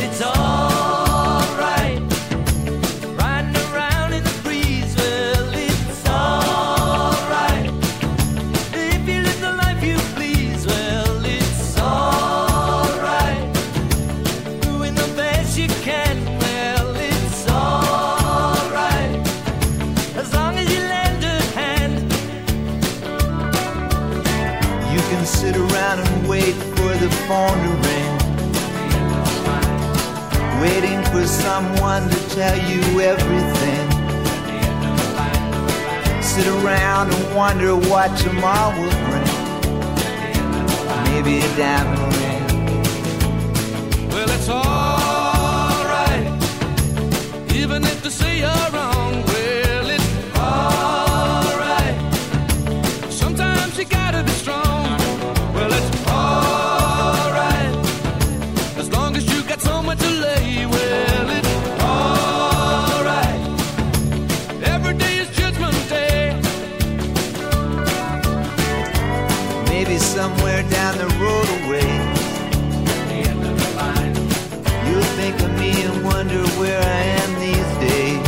it's alright. Riding around in the breeze, well, it's alright. If you live the life you please, well, it's alright. Doing the best you can, well, it's alright. As long as you lend a hand. You can sit around and wait for the phone to ring, waiting for someone to tell you everything. Sit around and wonder what tomorrow will bring. Maybe a diamond ring. Well, it's alright, even if they say you're wrong. Well, it's alright. Sometimes you gotta be strong. Well, it's alright, as long as you got somewhere to lay. Well, it's alright. Every day is Judgment Day. Maybe somewhere down the road away, you'll think of me and wonder where I am these days.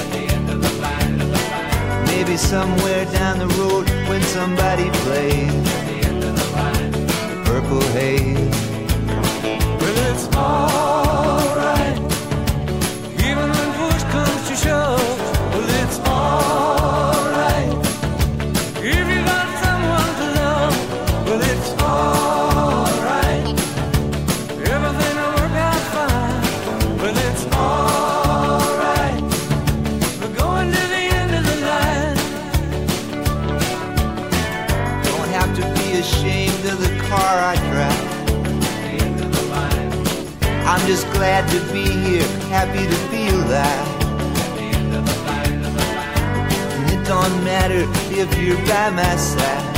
Maybe somewhere down the road when somebody plays Purple Haze. Well, it's alright, even when push comes to shove. Well, it's alright, if you got someone to love. Well, it's alright, everything will work out fine. Well, it's alright, we're going to the end of the line. Don't have to be ashamed of the car I drive. I'm just glad to be here, happy to be alive. And it don't matter if you're by my side.